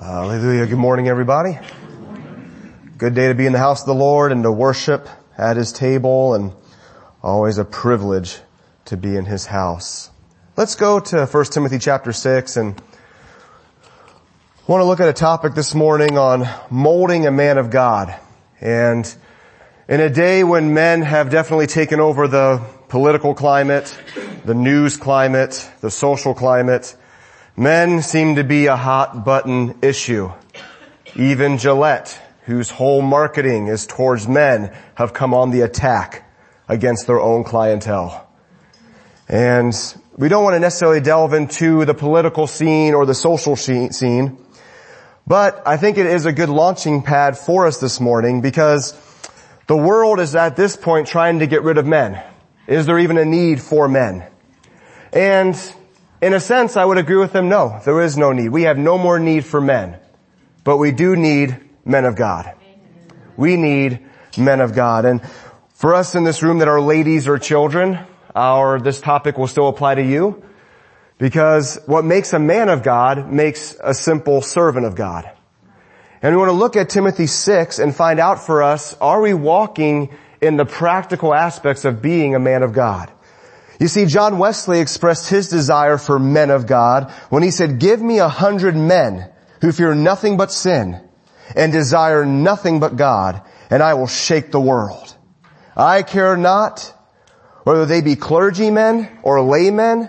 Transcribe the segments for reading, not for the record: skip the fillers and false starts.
Hallelujah. Good morning, everybody. Good day to be in the house of the Lord and to worship at His table, and always a privilege to be in His house. Let's go to 1 Timothy chapter 6 and want to look at a topic this morning on molding a man of God. And in a day when men have definitely taken over the political climate, the news climate, the social climate, men seem to be a hot button issue. Even Gillette, whose whole marketing is towards men, have come on the attack against their own clientele. And we don't want to necessarily delve into the political scene or the social scene, but I think it is a good launching pad for us this morning because the world is at this point trying to get rid of men. Is there even a need for men? And in a sense, I would agree with them. No, there is no need. We have no more need for men, but we do need men of God. We need men of God. And for us in this room that are ladies or children, this topic will still apply to you, because what makes a man of God makes a simple servant of God. And we want to look at Timothy 6 and find out for us, are we walking in the practical aspects of being a man of God? You see, John Wesley expressed his desire for men of God when he said, "Give me 100 men who fear nothing but sin and desire nothing but God, and I will shake the world. I care not whether they be clergymen or laymen.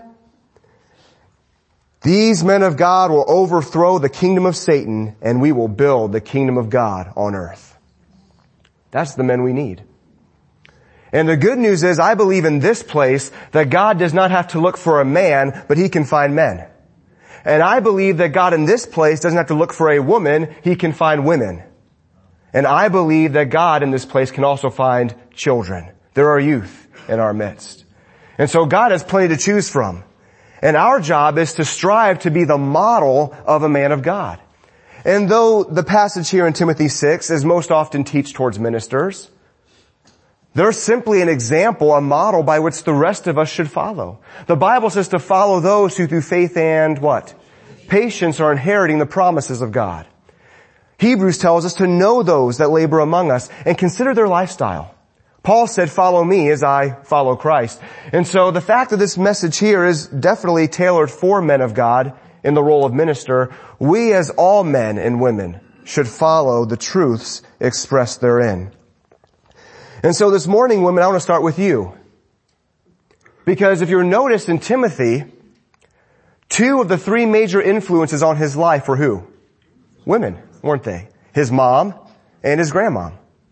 These men of God will overthrow the kingdom of Satan, and we will build the kingdom of God on earth." That's the men we need. And the good news is, I believe in this place that God does not have to look for a man, but He can find men. And I believe that God in this place doesn't have to look for a woman, He can find women. And I believe that God in this place can also find children. There are youth in our midst. And so God has plenty to choose from. And our job is to strive to be the model of a man of God. And though the passage here in Timothy 6 is most often teached towards ministers, they're simply an example, a model by which the rest of us should follow. The Bible says to follow those who through faith and what? Patience are inheriting the promises of God. Hebrews tells us to know those that labor among us and consider their lifestyle. Paul said, "Follow me as I follow Christ." And so the fact that this message here is definitely tailored for men of God in the role of minister, we as all men and women should follow the truths expressed therein. And so this morning, women, I want to start with you. Because if you'll notice in Timothy, 2 of the 3 major influences on his life were who? Women, weren't they? His mom and his grandmom.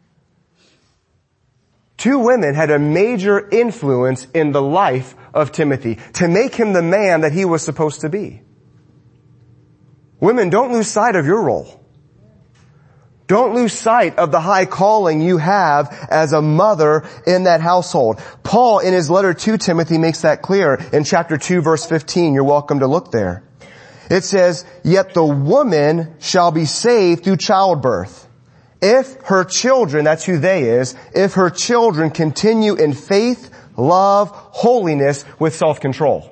2 women had a major influence in the life of Timothy to make him the man that he was supposed to be. Women, don't lose sight of your role. Don't lose sight of the high calling you have as a mother in that household. Paul, in his letter to Timothy, makes that clear in chapter 2, verse 15. You're welcome to look there. It says, "Yet the woman shall be saved through childbirth, if her children," that's who they is, "if her children continue in faith, love, holiness with self-control."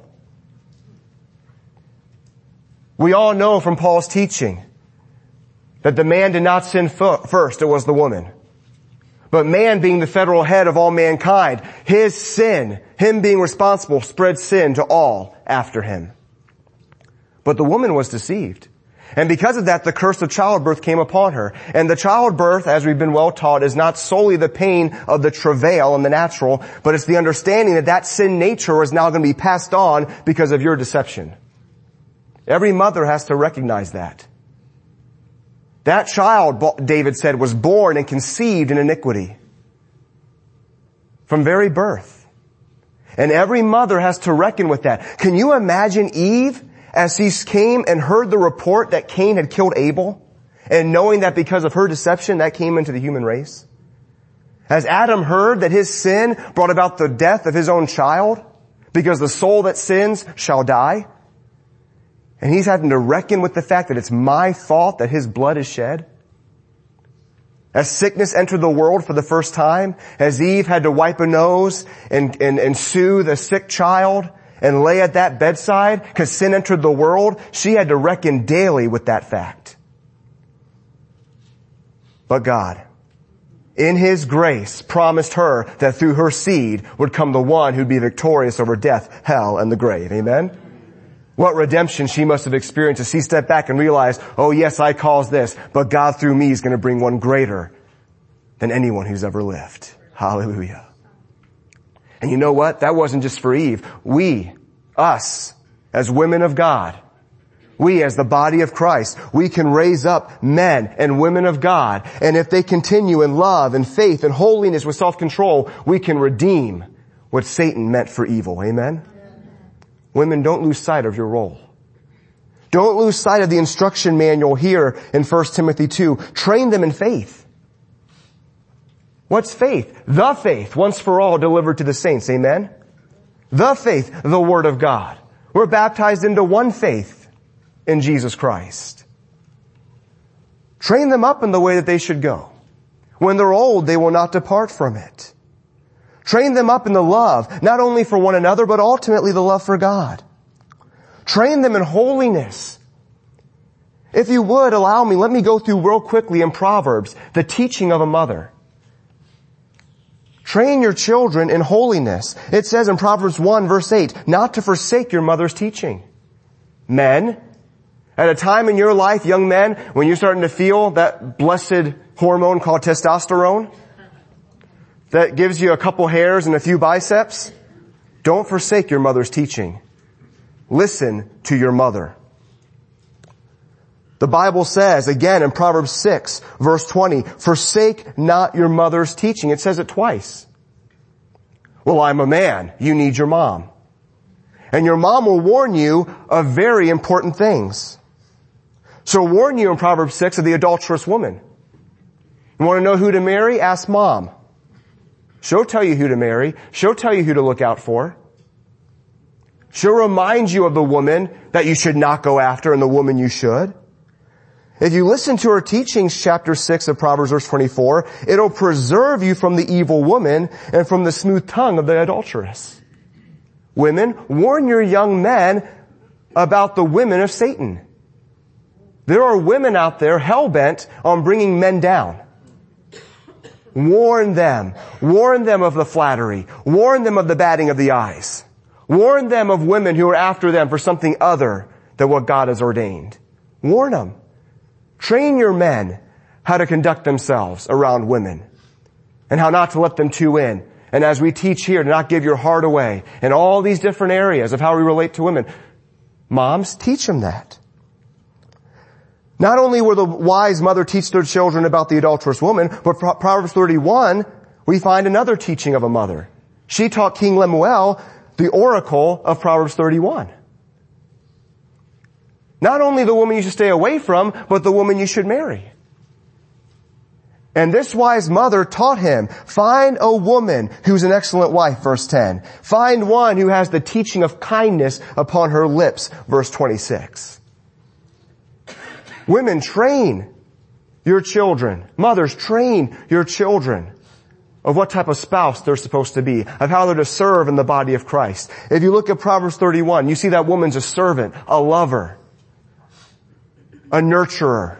We all know from Paul's teaching that the man did not sin first, it was the woman. But man being the federal head of all mankind, his sin, him being responsible, spread sin to all after him. But the woman was deceived. And because of that, the curse of childbirth came upon her. And the childbirth, as we've been well taught, is not solely the pain of the travail and the natural, but it's the understanding that that sin nature is now going to be passed on because of your deception. Every mother has to recognize that. That child, David said, was born and conceived in iniquity from very birth. And every mother has to reckon with that. Can you imagine Eve as she came and heard the report that Cain had killed Abel, and knowing that because of her deception that came into the human race? As Adam heard that his sin brought about the death of his own child, because the soul that sins shall die, and he's having to reckon with the fact that it's my fault that his blood is shed. As sickness entered the world for the first time, as Eve had to wipe a nose and soothe a sick child and lay at that bedside because sin entered the world, she had to reckon daily with that fact. but God, in His grace, promised her that through her seed would come the one who'd be victorious over death, hell, and the grave. Amen? What redemption she must have experienced as she stepped back and realized, oh yes, I caused this, but God through me is going to bring one greater than anyone who's ever lived. Hallelujah. And you know what? That wasn't just for Eve. We, us, as women of God, we as the body of Christ, we can raise up men and women of God. And if they continue in love and faith and holiness with self-control, we can redeem what Satan meant for evil. Amen? Women, don't lose sight of your role. Don't lose sight of the instruction manual here in 1 Timothy 2. Train them in faith. What's faith? The faith, once for all, delivered to the saints. Amen? The faith, the Word of God. We're baptized into one faith in Jesus Christ. Train them up in the way that they should go. When they're old, they will not depart from it. Train them up in the love, not only for one another, but ultimately the love for God. Train them in holiness. If you would allow me, let me go through real quickly in Proverbs, the teaching of a mother. Train your children in holiness. It says in Proverbs 1 verse 8, not to forsake your mother's teaching. Men, at a time in your life, young men, when you're starting to feel that blessed hormone called testosterone, that gives you a couple hairs and a few biceps, don't forsake your mother's teaching. Listen to your mother. The Bible says, again in Proverbs 6, verse 20, forsake not your mother's teaching. It says it twice. Well, I'm a man. You need your mom. And your mom will warn you of very important things. So warn you in Proverbs 6 of the adulterous woman. You want to know who to marry? Ask mom. She'll tell you who to marry. She'll tell you who to look out for. She'll remind you of the woman that you should not go after and the woman you should. If you listen to her teachings, chapter 6 of Proverbs verse 24, it'll preserve you from the evil woman and from the smooth tongue of the adulteress. Women, warn your young men about the women of Satan. There are women out there hell-bent on bringing men down. Warn them. Warn them of the flattery. Warn them of the batting of the eyes. Warn them of women who are after them for something other than what God has ordained. Warn them. Train your men how to conduct themselves around women and how not to let them too in. And as we teach here, to not give your heart away in all these different areas of how we relate to women. Moms, teach them that. Not only will the wise mother teach their children about the adulterous woman, but Proverbs 31, we find another teaching of a mother. She taught King Lemuel the oracle of Proverbs 31. Not only the woman you should stay away from, but the woman you should marry. And this wise mother taught him, find a woman who's an excellent wife, verse 10. Find one who has the teaching of kindness upon her lips, verse 26. Women, train your children. Mothers, train your children of what type of spouse they're supposed to be, of how they're to serve in the body of Christ. If you look at Proverbs 31, you see that woman's a servant, a lover, a nurturer.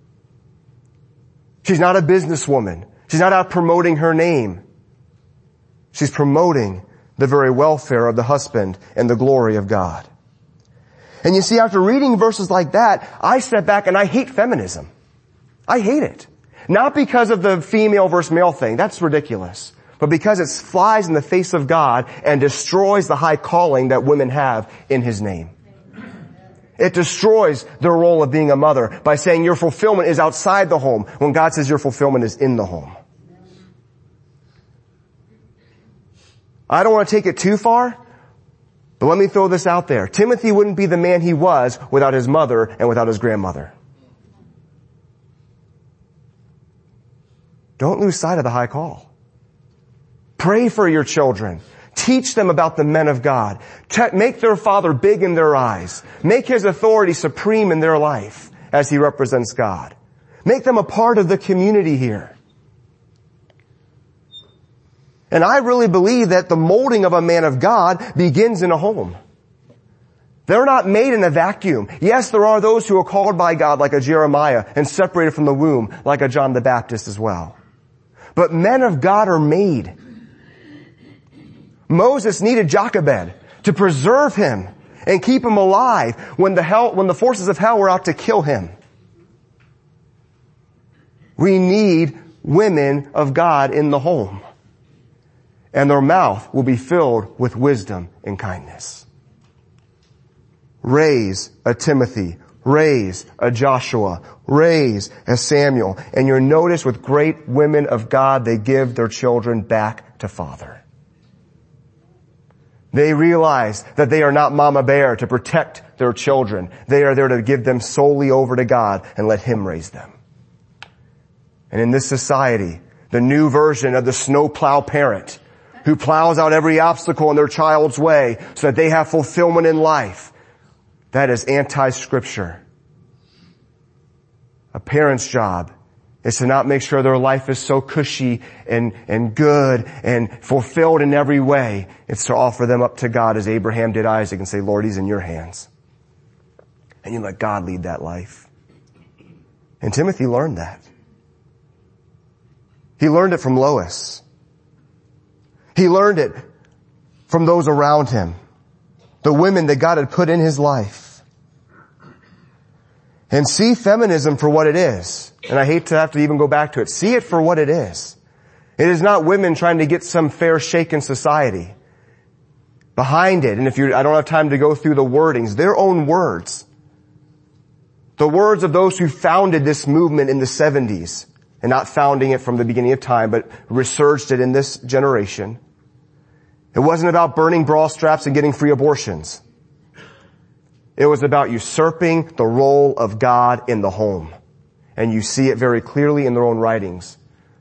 She's not a businesswoman. She's not out promoting her name. She's promoting the very welfare of the husband and the glory of God. And you see, after reading verses like that, I step back and I hate feminism. I hate it. Not because of the female versus male thing. That's ridiculous. But because it flies in the face of God and destroys the high calling that women have in His name. It destroys their role of being a mother by saying your fulfillment is outside the home when God says your fulfillment is in the home. I don't want to take it too far, but let me throw this out there. Timothy wouldn't be the man he was without his mother and without his grandmother. Don't lose sight of the high call. Pray for your children. Teach them about the men of God. Make their father big in their eyes. Make his authority supreme in their life as he represents God. Make them a part of the community here. And I really believe that the molding of a man of God begins in a home. They're not made in a vacuum. Yes, there are those who are called by God like a Jeremiah and separated from the womb like a John the Baptist as well. But men of God are made. Moses needed Jochebed to preserve him and keep him alive when the forces of hell were out to kill him. We need women of God in the home, and their mouth will be filled with wisdom and kindness. Raise a Timothy, raise a Joshua, raise a Samuel, and you'll notice with great women of God, they give their children back to father. They realize that they are not mama bear to protect their children. They are there to give them solely over to God and let Him raise them. And in this society, the new version of the snowplow parent who plows out every obstacle in their child's way so that they have fulfillment in life, that is anti-scripture. A parent's job is to not make sure their life is so cushy and good and fulfilled in every way. It's to offer them up to God as Abraham did Isaac and say, Lord, he's in your hands. And you let God lead that life. And Timothy learned that. He learned it from Lois. He learned it from those around him, the women that God had put in his life. And see feminism for what it is. And I hate to have to even go back to it. See it for what it is. It is not women trying to get some fair shake in society. Behind it, and I don't have time to go through the wordings, their own words. The words of those who founded this movement in the 70s. And not founding it from the beginning of time, but resurged it in this generation. It wasn't about burning bra straps and getting free abortions. It was about usurping the role of God in the home. And you see it very clearly in their own writings.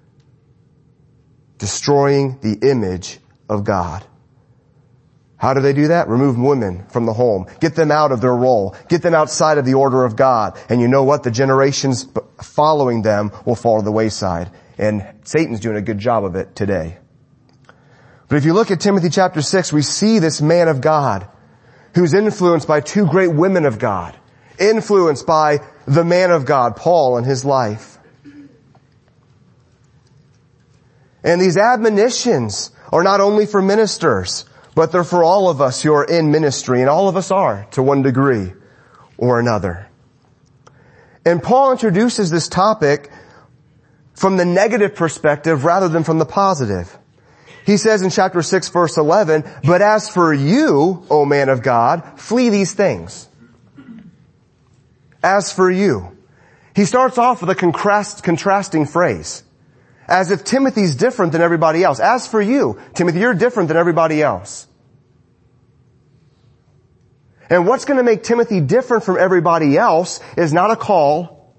Destroying the image of God. How do they do that? Remove women from the home. Get them out of their role. Get them outside of the order of God. And you know what? The generations following them will fall to the wayside. And Satan's doing a good job of it today. But if you look at Timothy chapter 6, we see this man of God who's influenced by two great women of God. Influenced by the man of God, Paul, in his life. And these admonitions are not only for ministers, but they're for all of us who are in ministry, and all of us are to one degree or another. And Paul introduces this topic from the negative perspective rather than from the positive. He says in chapter 6 verse 11, but as for you, O man of God, flee these things. As for you. He starts off with a contrasting phrase. As if Timothy's different than everybody else. As for you, Timothy, you're different than everybody else. And what's going to make Timothy different from everybody else is not a call,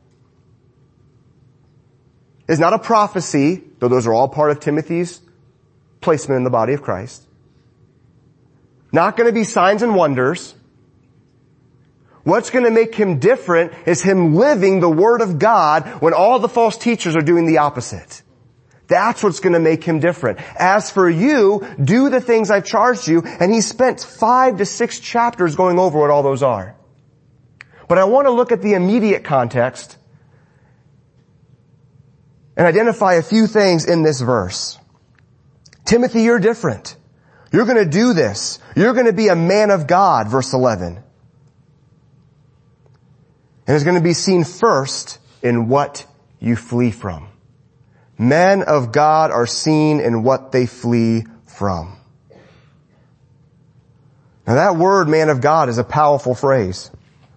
is not a prophecy, though those are all part of Timothy's placement in the body of Christ. Not going to be signs and wonders. What's going to make him different is him living the Word of God when all the false teachers are doing the opposite. That's what's going to make him different. As for you, do the things I've charged you. And he spent 5 to 6 chapters going over what all those are. But I want to look at the immediate context and identify a few things in this verse. Timothy, you're different. You're going to do this. You're going to be a man of God, verse 11. And it's going to be seen first in what you flee from. Men of God are seen in what they flee from. Now that word, man of God, is a powerful phrase.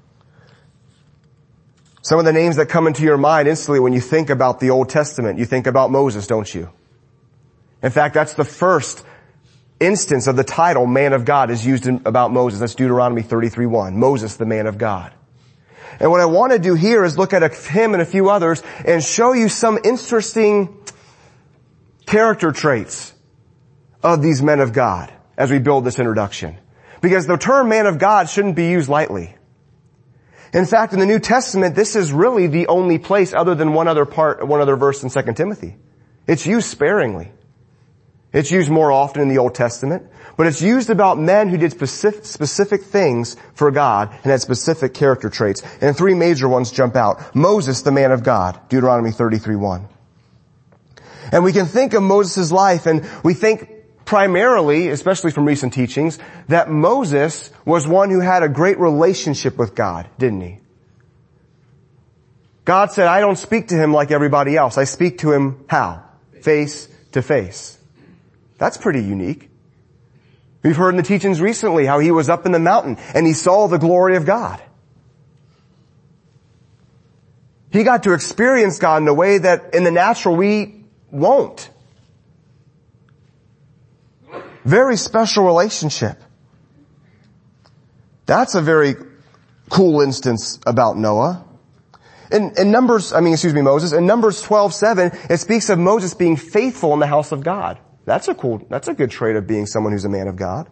Some of the names that come into your mind instantly when you think about the Old Testament, you think about Moses, don't you? In fact, that's the first instance of the title, man of God, is used about Moses. That's Deuteronomy 33:1. Moses, the man of God. And what I want to do here is look at him and a few others and show you some interesting character traits of these men of God as we build this introduction. Because the term man of God shouldn't be used lightly. In fact, in the New Testament, this is really the only place other than one other verse in 2 Timothy. It's used sparingly. It's used more often in the Old Testament, but it's used about men who did specific things for God and had specific character traits. And three major ones jump out. Moses, the man of God, Deuteronomy 33:1. And we can think of Moses' life, and we think primarily, especially from recent teachings, that Moses was one who had a great relationship with God, didn't he? God said, I don't speak to him like everybody else. I speak to him how? Face to face. That's pretty unique. We've heard in the teachings recently how he was up in the mountain and he saw the glory of God. He got to experience God in a way that in the natural we won't. Very special relationship. That's a very cool instance about Noah. In Moses. In Numbers 12:7, it speaks of Moses being faithful in the house of God. That's a good trait of being someone who's a man of God.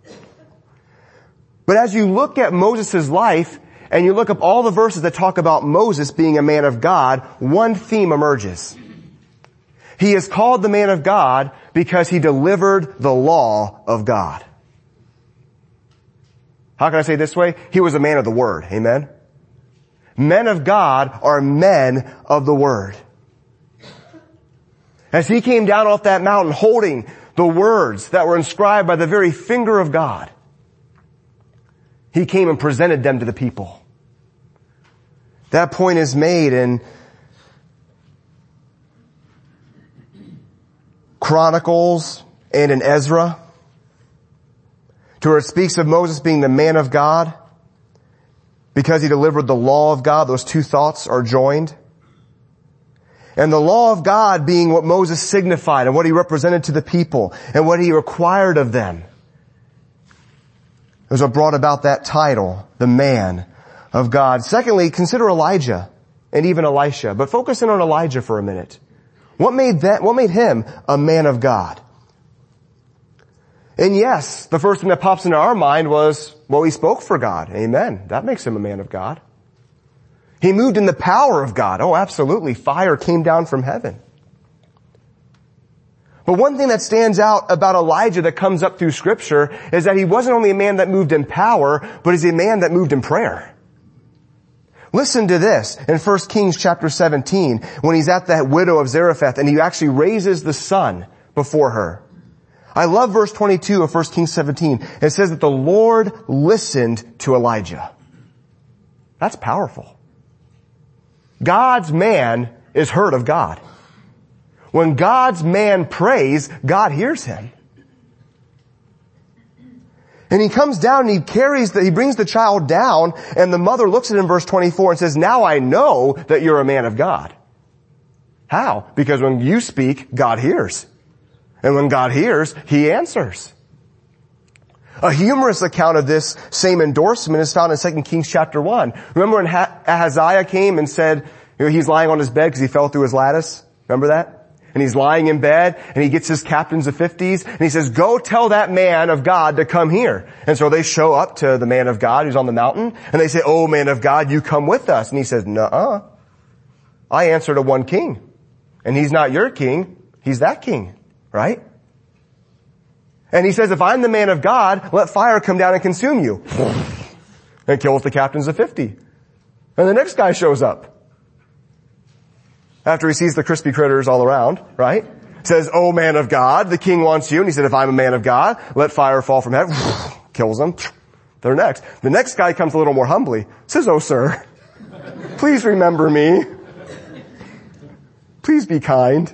But as you look at Moses' life, and you look up all the verses that talk about Moses being a man of God, one theme emerges. He is called the man of God because he delivered the law of God. How can I say it this way? He was a man of the word. Amen? Men of God are men of the word. As he came down off that mountain holding the words that were inscribed by the very finger of God, he came and presented them to the people. That point is made in Chronicles and in Ezra, to where it speaks of Moses being the man of God because he delivered the law of God. Those two thoughts are joined. And the law of God being what Moses signified and what he represented to the people and what he required of them. It was what brought about that title, the man of God. Secondly, consider Elijah and even Elisha, but focus in on Elijah for a minute. What made him a man of God? And yes, the first thing that pops into our mind was, well, he spoke for God. Amen. That makes him a man of God. He moved in the power of God. Oh, absolutely. Fire came down from heaven. But one thing that stands out about Elijah that comes up through Scripture is that he wasn't only a man that moved in power, but he's a man that moved in prayer. Listen to this in 1 Kings chapter 17 when he's at that widow of Zarephath and he actually raises the son before her. I love verse 22 of 1 Kings 17. It says that the Lord listened to Elijah. That's powerful. God's man is heard of God. When God's man prays, God hears him. And he comes down and he brings the child down, and the mother looks at him in verse 24 and says, now I know that you're a man of God. How? Because when you speak, God hears. And when God hears, he answers. A humorous account of this same endorsement is found in 2 Kings chapter 1. Remember when Ahaziah came and said, he's lying on his bed because he fell through his lattice? Remember that? And he's lying in bed and he gets his captains of 50s and he says, go tell that man of God to come here. And so they show up to the man of God who's on the mountain and they say, oh man of God, you come with us. And he says, nuh-uh. I answer to one king and he's not your king. He's that king, right? And he says, if I'm the man of God, let fire come down and consume you and kill the captains of 50. And the next guy shows up. After he sees the crispy critters all around, right? Says, oh man of God, the king wants you. And he said, if I'm a man of God, let fire fall from heaven. Kills them. They're next. The next guy comes a little more humbly. Says, oh sir, please remember me. Please be kind.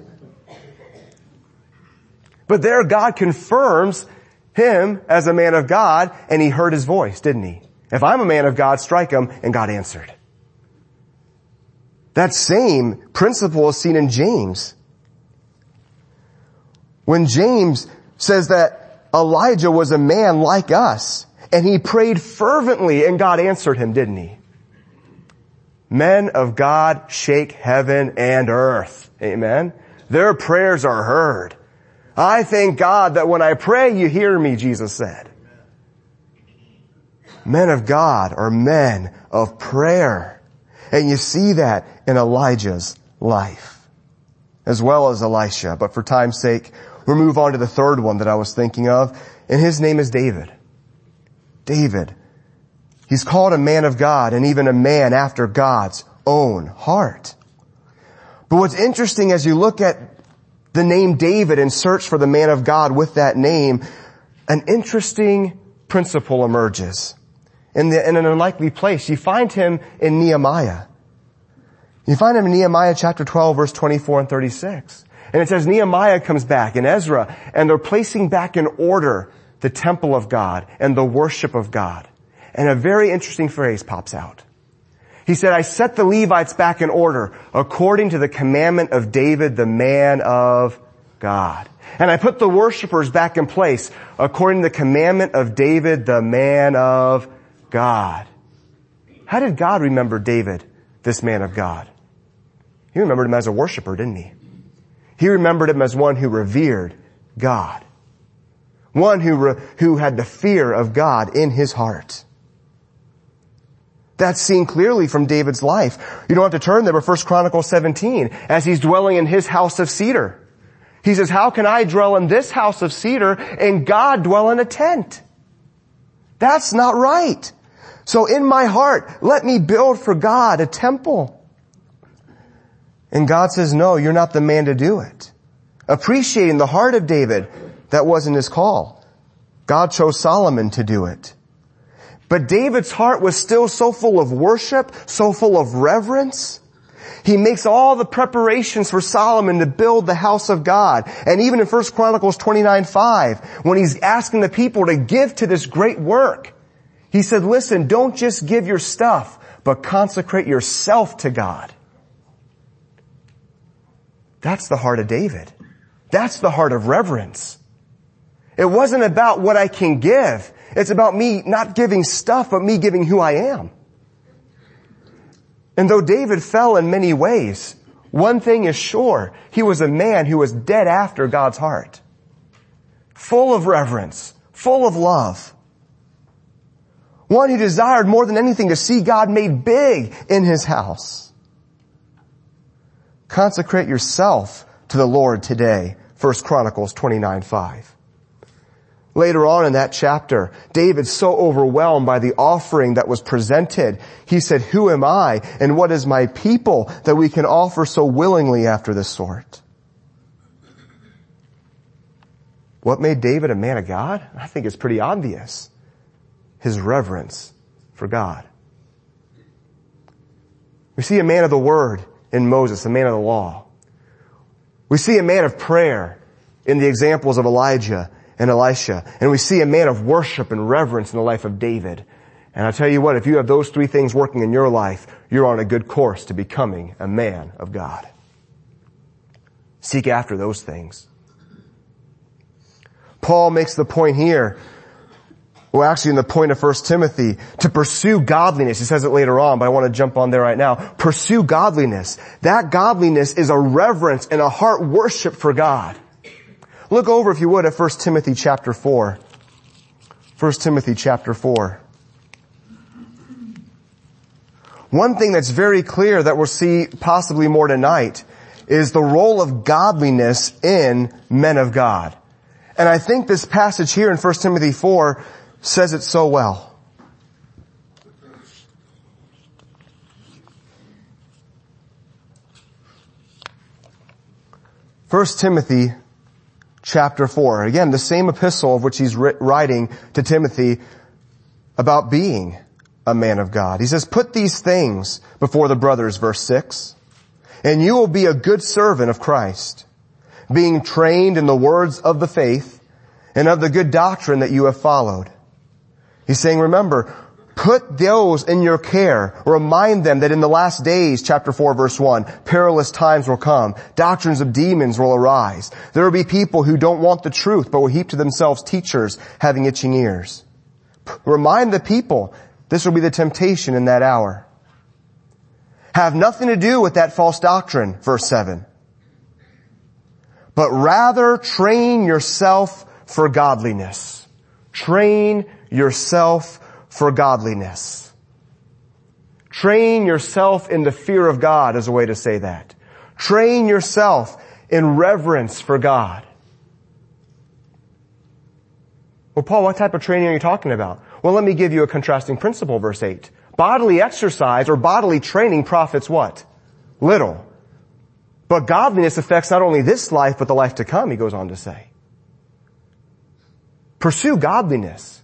But there God confirms him as a man of God, and he heard his voice, didn't he? If I'm a man of God, strike him, and God answered. That same principle is seen in James. When James says that Elijah was a man like us, and he prayed fervently, and God answered him, didn't he? Men of God shake heaven and earth. Amen? Their prayers are heard. I thank God that when I pray, you hear me, Jesus said. Men of God are men of prayer. And you see that in Elijah's life, as well as Elisha. But for time's sake, we're We'll move on to the third one that I was thinking of, and his name is David. David. He's called a man of God and even a man after God's own heart. But what's interesting as you look at the name David and search for the man of God with that name, an interesting principle emerges. In an unlikely place, you find him in Nehemiah. You find him in Nehemiah chapter 12, verse 24 and 36. And it says Nehemiah comes back and Ezra, and they're placing back in order the temple of God and the worship of God. And a very interesting phrase pops out. He said, I set the Levites back in order according to the commandment of David, the man of God. And I put the worshipers back in place according to the commandment of David, the man of God. How did God remember David, this man of God? He remembered him as a worshiper, didn't he? He remembered him as one who revered God. One who had the fear of God in his heart. That's seen clearly from David's life. You don't have to turn there, but 1 Chronicles 17, as he's dwelling in his house of cedar. He says, how can I dwell in this house of cedar and God dwell in a tent? That's not right. So in my heart, let me build for God a temple. And God says, no, you're not the man to do it. Appreciating the heart of David, that wasn't his call. God chose Solomon to do it. But David's heart was still so full of worship, so full of reverence. He makes all the preparations for Solomon to build the house of God. And even in 1 Chronicles 29:5, when he's asking the people to give to this great work, he said, listen, don't just give your stuff, but consecrate yourself to God. That's the heart of David. That's the heart of reverence. It wasn't about what I can give. It's about me not giving stuff, but me giving who I am. And though David fell in many ways, one thing is sure. He was a man who was dead after God's heart. Full of reverence, full of love. One who desired more than anything to see God made big in his house. Consecrate yourself to the Lord today. 1 Chronicles 29:5. Later on in that chapter, David's so overwhelmed by the offering that was presented. He said, who am I and what is my people that we can offer so willingly after this sort? What made David a man of God? I think it's pretty obvious. His reverence for God. We see a man of the word in Moses, a man of the law. We see a man of prayer in the examples of Elijah and Elisha. And we see a man of worship and reverence in the life of David. And I tell you what, if you have those three things working in your life, you're on a good course to becoming a man of God. Seek after those things. Paul makes the point here, well actually in the point of 1 Timothy, to pursue godliness. He says it later on, but I want to jump on there right now. Pursue godliness. That godliness is a reverence and a heart worship for God. Look over, if you would, at 1 Timothy chapter 4. 1 Timothy chapter 4. One thing that's very clear that we'll see possibly more tonight is the role of godliness in men of God. And I think this passage here in 1 Timothy 4 says it so well. First Timothy chapter 4. Again, the same epistle of which he's writing to Timothy about being a man of God. He says, put these things before the brothers, verse 6, and you will be a good servant of Christ, being trained in the words of the faith and of the good doctrine that you have followed. He's saying, remember, put those in your care. Remind them that in the last days, chapter 4, verse 1, perilous times will come. Doctrines of demons will arise. There will be people who don't want the truth, but will heap to themselves teachers having itching ears. Remind the people, this will be the temptation in that hour. Have nothing to do with that false doctrine, verse 7. But rather train yourself for godliness. Train yourself for godliness. Train yourself in the fear of God is a way to say that. Train yourself in reverence for God. Well, Paul, what type of training are you talking about? Well, let me give you a contrasting principle, verse 8. Bodily exercise or bodily training profits what? Little. But godliness affects not only this life, but the life to come, he goes on to say. Pursue godliness.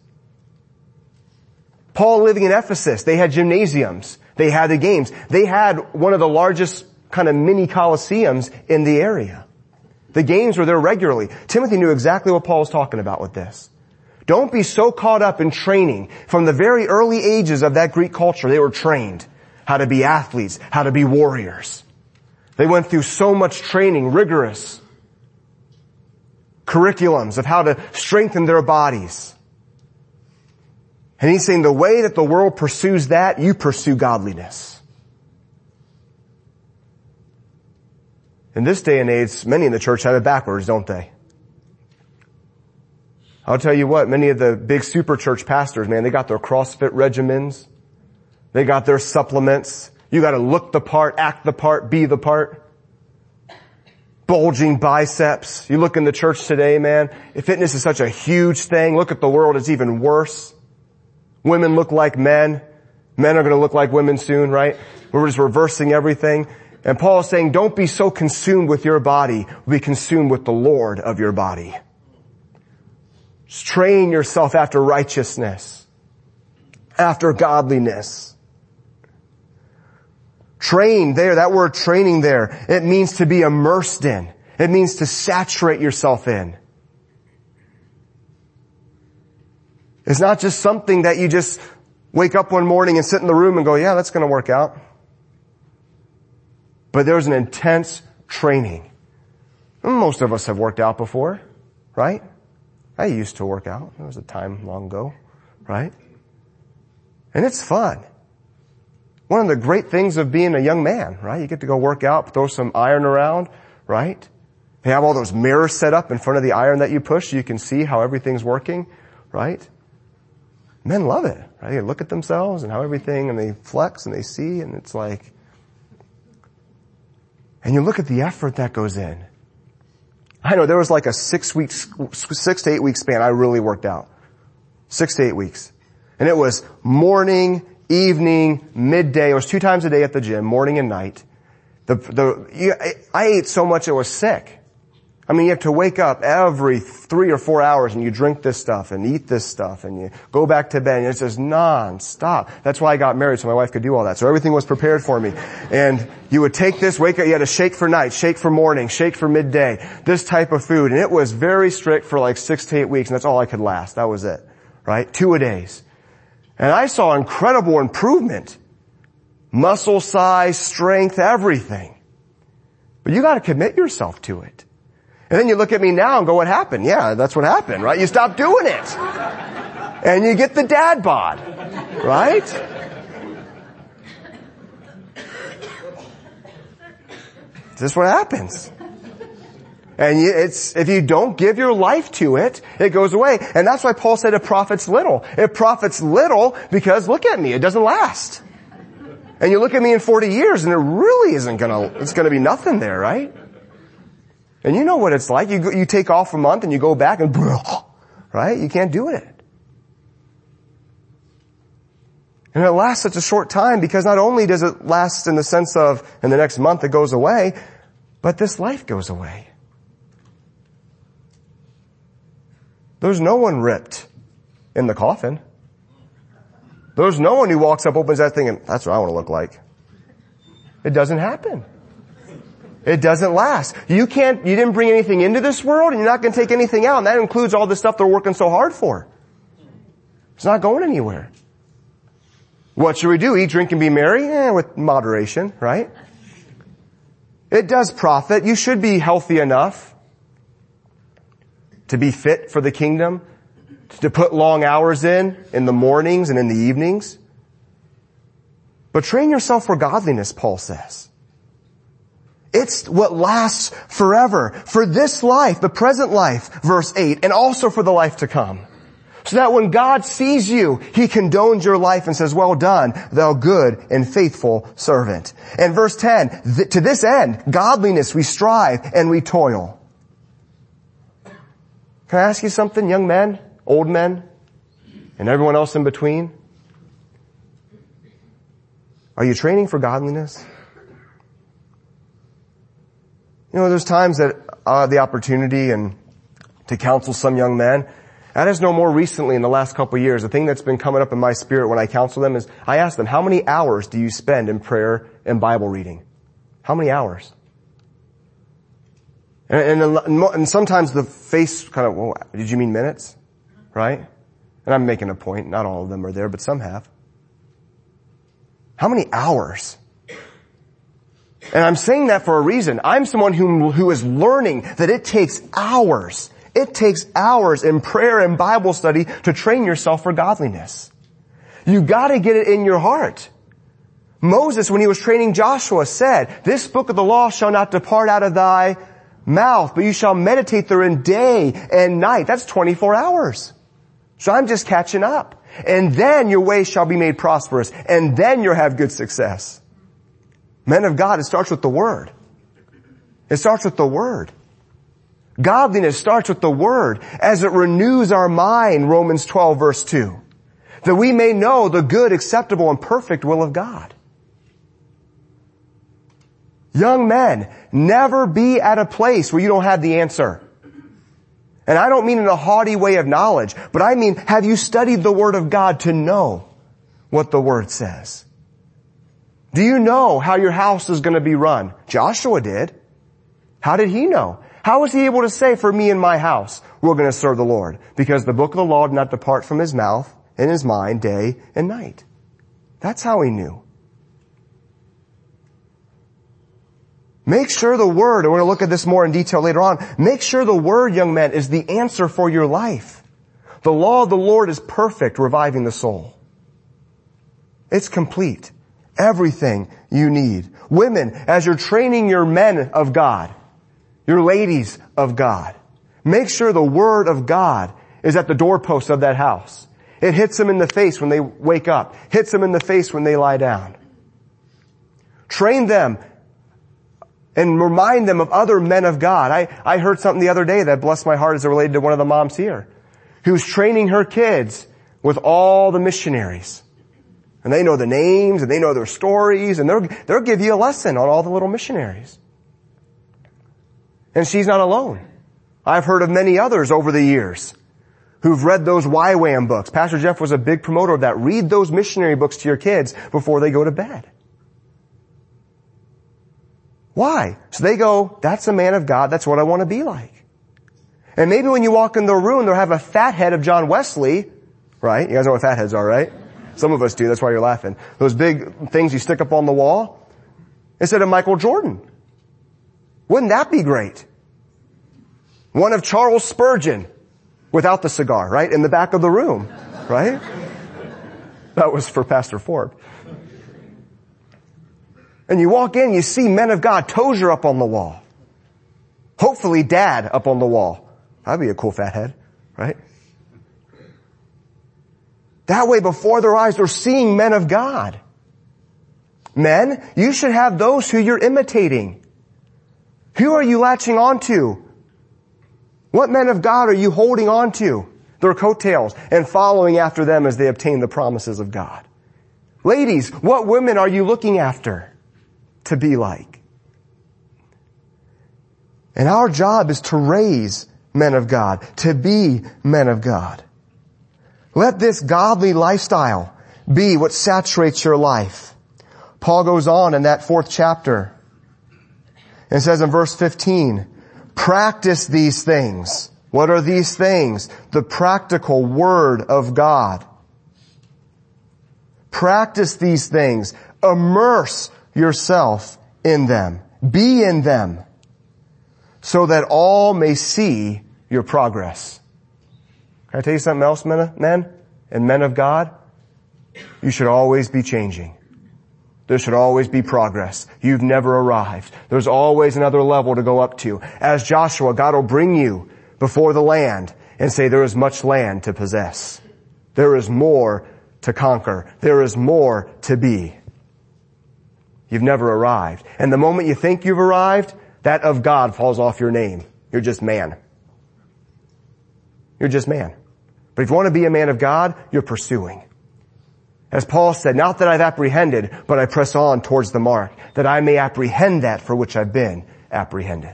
Paul living in Ephesus, they had gymnasiums. They had the games. They had one of the largest kind of mini coliseums in the area. The games were there regularly. Timothy knew exactly what Paul was talking about with this. Don't be so caught up in training. From the very early ages of that Greek culture, they were trained how to be athletes, how to be warriors. They went through so much training, rigorous curriculums of how to strengthen their bodies. And he's saying the way that the world pursues that, you pursue godliness. In this day and age, many in the church have it backwards, don't they? I'll tell you what, many of the big super church pastors, man, they got their CrossFit regimens. They got their supplements. You gotta look the part, act the part, be the part. Bulging biceps. You look in the church today, man, fitness is such a huge thing. Look at the world, it's even worse. Women look like men. Men are gonna look like women soon, right? We're just reversing everything. And Paul is saying, don't be so consumed with your body. Be consumed with the Lord of your body. Just train yourself after righteousness, after godliness. Train there, that word training there, it means to be immersed in. It means to saturate yourself in. It's not just something that you just wake up one morning and sit in the room and go, yeah, that's going to work out. But there's an intense training. Most of us have worked out before, right? I used to work out. There was a time long ago, right? And it's fun. One of the great things of being a young man, right? You get to go work out, throw some iron around, right? They have all those mirrors set up in front of the iron that you push so you can see how everything's working, right? Men love it, right? They look at themselves and how everything, and they flex and they see, and it's like, and you look at the effort that goes in. I know there was like a 6 to 8 week span I really worked out. 6 to 8 weeks. And it was morning, evening, midday. It was 2 times a day at the gym, morning and night. I ate so much it was sick. I mean, you have to wake up every 3 or 4 hours and you drink this stuff and eat this stuff and you go back to bed and it's just non-stop. That's why I got married, so my wife could do all that. So everything was prepared for me. And you would take this, wake up, you had to shake for night, shake for morning, shake for midday, this type of food. And it was very strict for like 6 to 8 weeks, and that's all I could last. That was it. Right? 2-a-days. And I saw incredible improvement. Muscle size, strength, everything. But you gotta commit yourself to it. And then you look at me now and go, what happened? Yeah, that's what happened, right? You stop doing it. And you get the dad bod, right? This is what happens. And if you don't give your life to it, it goes away. And that's why Paul said it profits little. It profits little because look at me, it doesn't last. And you look at me in 40 years and it really it's gonna be nothing there, right? And you know what it's like. You take off a month and you go back and, right? You can't do it. And it lasts such a short time because not only does it last in the sense of in the next month it goes away, but this life goes away. There's no one ripped in the coffin. There's no one who walks up, opens that thing, and that's what I want to look like. It doesn't happen. It doesn't last. You didn't bring anything into this world, and you're not going to take anything out, and that includes all the stuff they're working so hard for. It's not going anywhere. What should we do? Eat, drink, and be merry? With moderation, right? It does profit. You should be healthy enough to be fit for the kingdom, to put long hours in the mornings and in the evenings. But train yourself for godliness, Paul says. It's what lasts forever. For this life, the present life, verse 8, and also for the life to come. So that when God sees you, He condones your life and says, well done, thou good and faithful servant. And verse 10, to this end, godliness we strive and we toil. Can I ask you something, young men? old men, and everyone else in between? Are you training for godliness? You know, there's times that I have the opportunity to counsel some young men. That is no more recently in the last couple of years. The thing that's been coming up in my spirit when I counsel them is I ask them, how many hours do you spend in prayer and Bible reading? How many hours? And sometimes the face kind of, well, did you mean minutes? Right? And I'm making a point. Not all of them are there, but some have. How many hours? And I'm saying that for a reason. I'm someone who is learning that it takes hours. It takes hours in prayer and Bible study to train yourself for godliness. You gotta get it in your heart. Moses, when he was training Joshua, said, this book of the law shall not depart out of thy mouth, but you shall meditate therein day and night. That's 24 hours. So I'm just catching up. And then your way shall be made prosperous. And then you'll have good success. Men of God, it starts with the Word. It starts with the Word. Godliness starts with the Word as it renews our mind, Romans 12 verse 2. That we may know the good, acceptable, and perfect will of God. Young men, never be at a place where you don't have the answer. And I don't mean in a haughty way of knowledge, but I mean, have you studied the Word of God to know what the Word says? Do you know how your house is going to be run? Joshua did. How did he know? How was he able to say, for me and my house, we're going to serve the Lord? Because the book of the law did not depart from his mouth and his mind day and night. That's how he knew. Make sure the Word, and we're going to look at this more in detail later on, make sure the Word, young men, is the answer for your life. The law of the Lord is perfect, reviving the soul. It's complete. Everything you need. Women, as you're training your men of God, your ladies of God, make sure the Word of God is at the doorpost of that house. It hits them in the face when they wake up. Hits them in the face when they lie down. Train them and remind them of other men of God. I heard something the other day that blessed my heart as it related to one of the moms here, who's training her kids with all the missionaries. And they know the names and they know their stories and they'll give you a lesson on all the little missionaries. And she's not alone. I've heard of many others over the years who've read those YWAM books. Pastor Jeff was a big promoter of that. Read those missionary books to your kids before they go to bed. Why? So they go, that's a man of God. That's what I want to be like. And maybe when you walk in the room, they'll have a fat head of John Wesley, right? You guys know what fat heads are, right? Some of us do. That's why you're laughing. Those big things you stick up on the wall instead of Michael Jordan. Wouldn't that be great? One of Charles Spurgeon without the cigar, right? In the back of the room, right? That was for Pastor Forbes. And you walk in, you see men of God, Tozer up on the wall. Hopefully Dad up on the wall. That'd be a cool fat head, right? That way before their eyes they're seeing men of God. Men, you should have those who you're imitating. Who are you latching on to? What men of God are you holding on to? Their coattails and following after them as they obtain the promises of God. Ladies, what women are you looking after to be like? And our job is to raise men of God, to be men of God. Let this godly lifestyle be what saturates your life. Paul goes on in that 4th chapter and says in verse 15, practice these things. What are these things? The practical Word of God. Practice these things. Immerse yourself in them. Be in them so that all may see your progress. Can I tell you something else, men and men of God? You should always be changing. There should always be progress. You've never arrived. There's always another level to go up to. As Joshua, God will bring you before the land and say there is much land to possess. There is more to conquer. There is more to be. You've never arrived. And the moment you think you've arrived, that of God falls off your name. You're just man. You're just man. But if you want to be a man of God, you're pursuing. As Paul said, not that I've apprehended, but I press on towards the mark, that I may apprehend that for which I've been apprehended.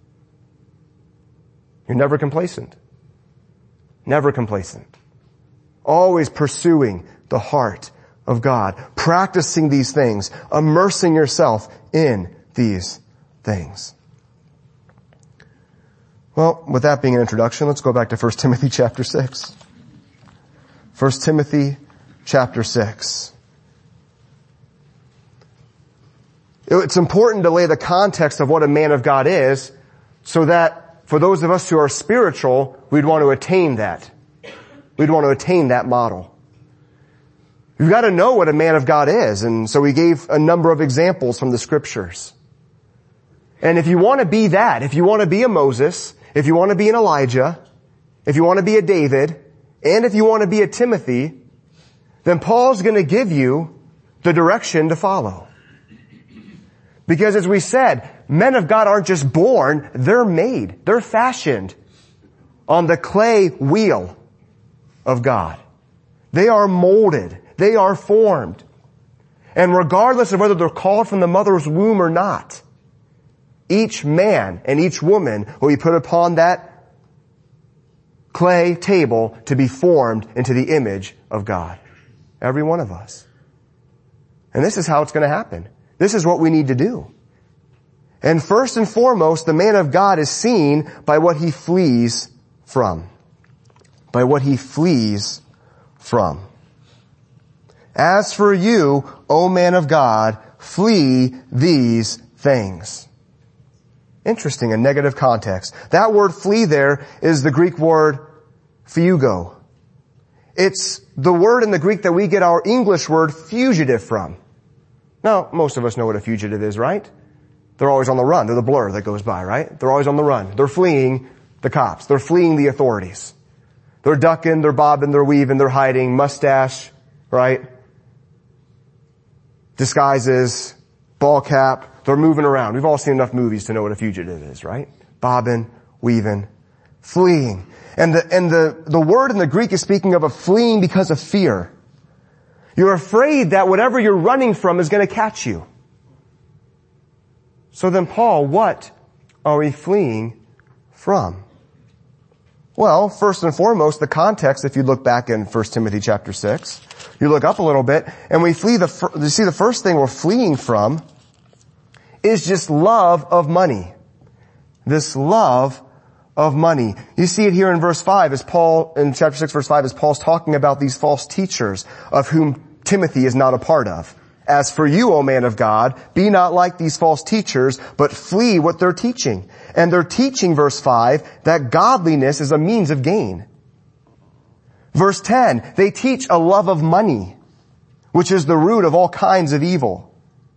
You're never complacent. Never complacent. Always pursuing the heart of God, practicing these things, immersing yourself in these things. Well, with that being an introduction, let's go back to 1 Timothy chapter 6. 1 Timothy chapter 6. It's important to lay the context of what a man of God is, so that for those of us who are spiritual, we'd want to attain that. We'd want to attain that model. You've got to know what a man of God is, and so we gave a number of examples from the scriptures. And if you want to be that, if you want to be a Moses, if you want to be an Elijah, if you want to be a David, and if you want to be a Timothy, then Paul's going to give you the direction to follow. Because as we said, men of God aren't just born, they're made, they're fashioned on the clay wheel of God. They are molded, they are formed. And regardless of whether they're called from the mother's womb or not, each man and each woman will be put upon that clay table to be formed into the image of God. Every one of us. And this is how it's going to happen. This is what we need to do. And first and foremost, the man of God is seen by what he flees from. By what he flees from. As for you, O man of God, flee these things. Interesting, a negative context. That word flee there is the Greek word fugo. It's the word in the Greek that we get our English word fugitive from. Now, most of us know what a fugitive is, right? They're always on the run. They're the blur that goes by, right? They're always on the run. They're fleeing the cops. They're fleeing the authorities. They're ducking, they're bobbing, they're weaving, they're hiding, mustache, right? Disguises, ball cap, they're moving around. We've all seen enough movies to know what a fugitive is, right? Bobbing, weaving, fleeing. And the word in the Greek is speaking of a fleeing because of fear. You're afraid that whatever you're running from is going to catch you. So then, Paul, what are we fleeing from? Well, first and foremost, the context, if you look back in 1 Timothy chapter 6, you look up a little bit, and you see the first thing we're fleeing from is just love of money. This love of money. You see it here in verse 5 as Paul, in chapter 6 verse 5, as Paul's talking about these false teachers of whom Timothy is not a part of. As for you, O man of God, be not like these false teachers, but flee what they're teaching. And they're teaching, verse 5, that godliness is a means of gain. Verse 10, they teach a love of money, which is the root of all kinds of evil.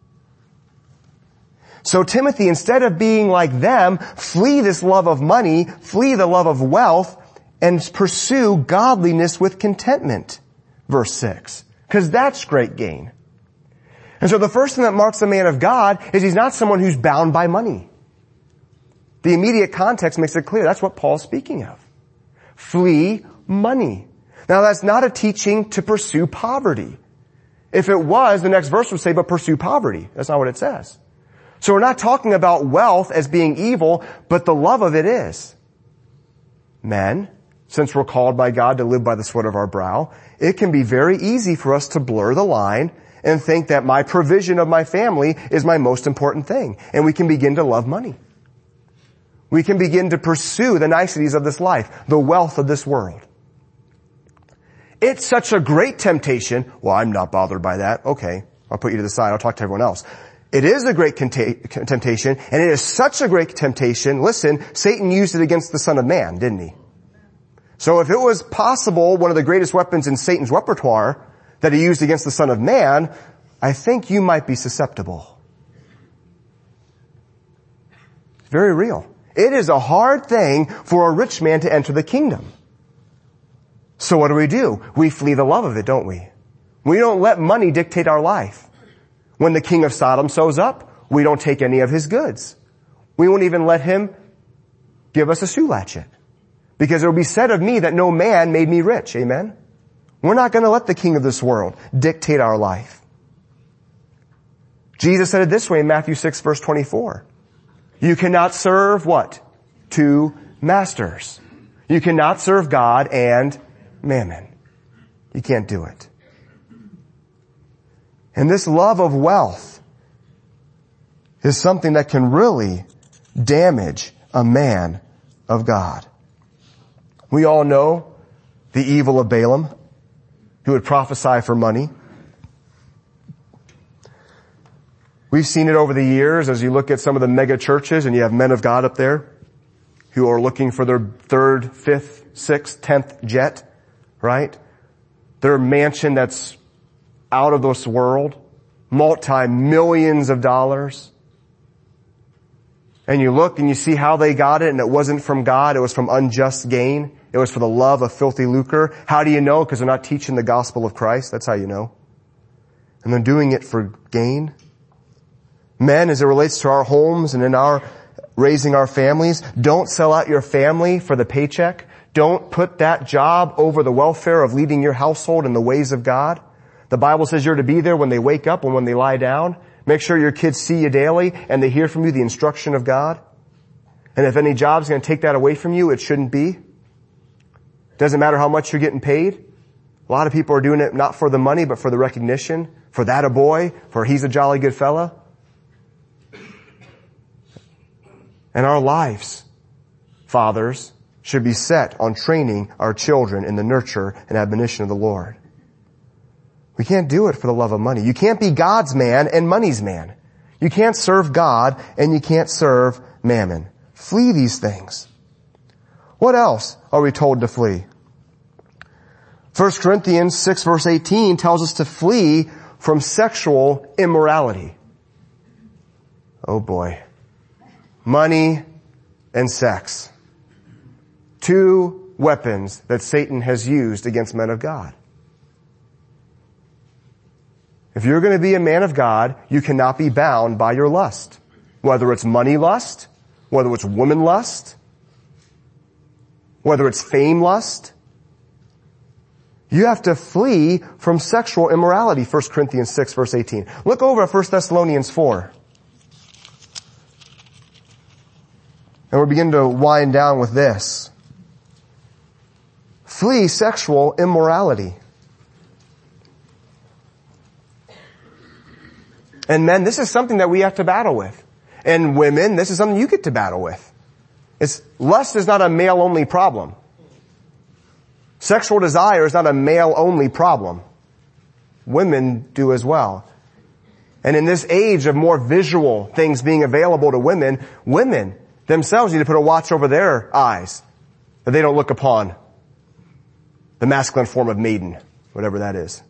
So Timothy, instead of being like them, flee this love of money, flee the love of wealth, and pursue godliness with contentment. Verse 6. Because that's great gain. And so the first thing that marks a man of God is he's not someone who's bound by money. The immediate context makes it clear that's what Paul's speaking of. Flee money. Now that's not a teaching to pursue poverty. If it was, the next verse would say, but pursue poverty. That's not what it says. So we're not talking about wealth as being evil, but the love of it is. Men, since we're called by God to live by the sweat of our brow, it can be very easy for us to blur the line and think that my provision of my family is my most important thing. And we can begin to love money. We can begin to pursue the niceties of this life, the wealth of this world. It's such a great temptation. Well, I'm not bothered by that. Okay, I'll put you to the side. I'll talk to everyone else. It is a great temptation, and it is such a great temptation. Listen, Satan used it against the Son of Man, didn't he? So if it was possible, one of the greatest weapons in Satan's repertoire that he used against the Son of Man, I think you might be susceptible. Very real. It is a hard thing for a rich man to enter the kingdom. So what do? We flee the love of it, don't we? We don't let money dictate our life. When the king of Sodom shows up, we don't take any of his goods. We won't even let him give us a shoe latchet. Because it will be said of me that no man made me rich. Amen? We're not going to let the king of this world dictate our life. Jesus said it this way in Matthew 6 verse 24. You cannot serve what? Two masters. You cannot serve God and mammon. You can't do it. And this love of wealth is something that can really damage a man of God. We all know the evil of Balaam, who would prophesy for money. We've seen it over the years as you look at some of the mega churches and you have men of God up there who are looking for their 3rd, 5th, 6th, 10th jet, right? Their mansion that's out of this world, multi-millions of dollars. And you look and you see how they got it, and it wasn't from God, it was from unjust gain. It was for the love of filthy lucre. How do you know? Because they're not teaching the gospel of Christ. That's how you know. And they're doing it for gain. Men, as it relates to our homes and in our raising our families, don't sell out your family for the paycheck. Don't put that job over the welfare of leading your household in the ways of God. The Bible says you're to be there when they wake up and when they lie down. Make sure your kids see you daily and they hear from you the instruction of God. And if any job's going to take that away from you, it shouldn't be. Doesn't matter how much you're getting paid. A lot of people are doing it not for the money, but for the recognition, for that a boy, for he's a jolly good fella. And our lives, fathers, should be set on training our children in the nurture and admonition of the Lord. We can't do it for the love of money. You can't be God's man and money's man. You can't serve God and you can't serve mammon. Flee these things. What else are we told to flee? 1 Corinthians 6 verse 18 tells us to flee from sexual immorality. Oh boy. Money and sex. Two weapons that Satan has used against men of God. If you're going to be a man of God, you cannot be bound by your lust. Whether it's money lust, whether it's woman lust, whether it's fame lust. You have to flee from sexual immorality, 1 Corinthians 6 verse 18. Look over at 1 Thessalonians 4. And we're beginning to wind down with this. Flee sexual immorality. And men, this is something that we have to battle with. And women, this is something you get to battle with. Lust is not a male-only problem. Sexual desire is not a male-only problem. Women do as well. And in this age of more visual things being available to women, women themselves need to put a watch over their eyes, that they don't look upon the masculine form of maiden, whatever that is.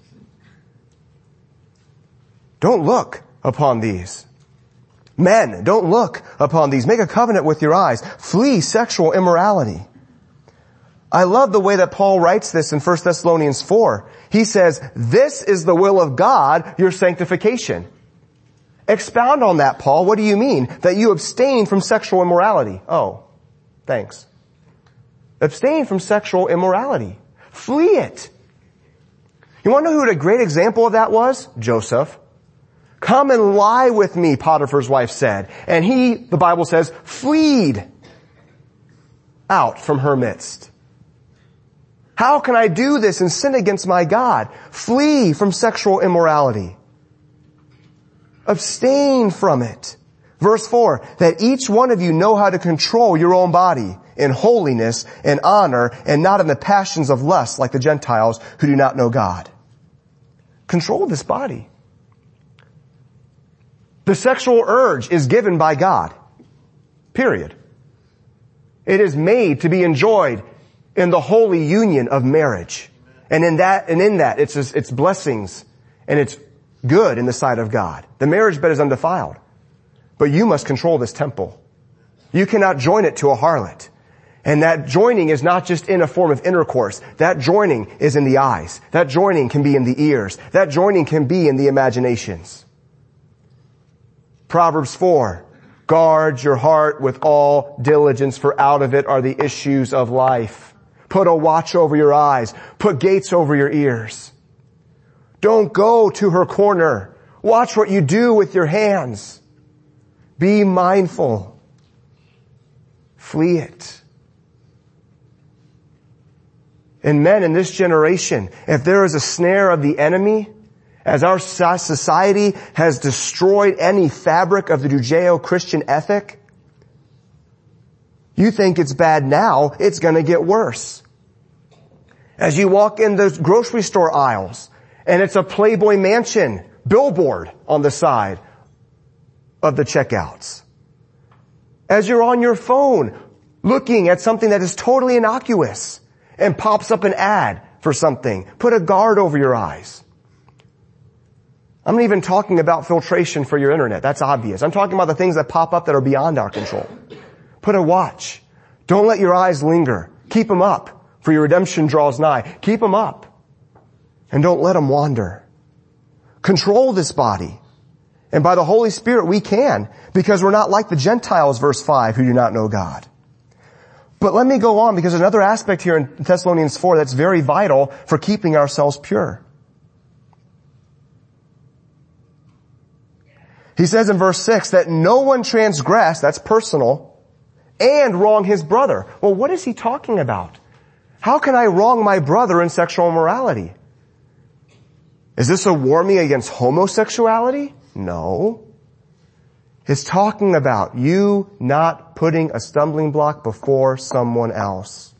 Don't look upon these. Men, don't look upon these. Make a covenant with your eyes. Flee sexual immorality. I love the way that Paul writes this in 1 Thessalonians 4. He says, this is the will of God, your sanctification. Expound on that, Paul. What do you mean? That you abstain from sexual immorality. Oh, thanks. Abstain from sexual immorality. Flee it. You want to know who a great example of that was? Joseph. Come and lie with me, Potiphar's wife said. And he, the Bible says, fleed out from her midst. How can I do this and sin against my God? Flee from sexual immorality. Abstain from it. Verse 4, that each one of you know how to control your own body in holiness and honor and not in the passions of lust like the Gentiles who do not know God. Control this body. The sexual urge is given by God. Period. It is made to be enjoyed in the holy union of marriage. And in that, it's blessings and it's good in the sight of God. The marriage bed is undefiled. But you must control this temple. You cannot join it to a harlot. And that joining is not just in a form of intercourse. That joining is in the eyes. That joining can be in the ears. That joining can be in the imaginations. Proverbs 4, Guard your heart with all diligence, for out of it are the issues of life. Put a watch over your eyes. Put gates over your ears. Don't go to her corner. Watch what you do with your hands. Be mindful. Flee it. And men in this generation, if there is a snare of the enemy, as our society has destroyed any fabric of the Judeo-Christian ethic, you think it's bad now, it's going to get worse. As you walk in those grocery store aisles, and it's a Playboy Mansion billboard on the side of the checkouts. As you're on your phone looking at something that is totally innocuous and pops up an ad for something, put a guard over your eyes. I'm not even talking about filtration for your internet. That's obvious. I'm talking about the things that pop up that are beyond our control. Put a watch. Don't let your eyes linger. Keep them up, for your redemption draws nigh. Keep them up. And don't let them wander. Control this body. And by the Holy Spirit we can, because we're not like the Gentiles, verse 5, who do not know God. But let me go on, because another aspect here in Thessalonians 4 that's very vital for keeping ourselves pure. He says in verse 6 that no one transgress, that's personal, and wrong his brother. Well, what is he talking about? How can I wrong my brother in sexual immorality? Is this a warning against homosexuality? No. It's talking about you not putting a stumbling block before someone else.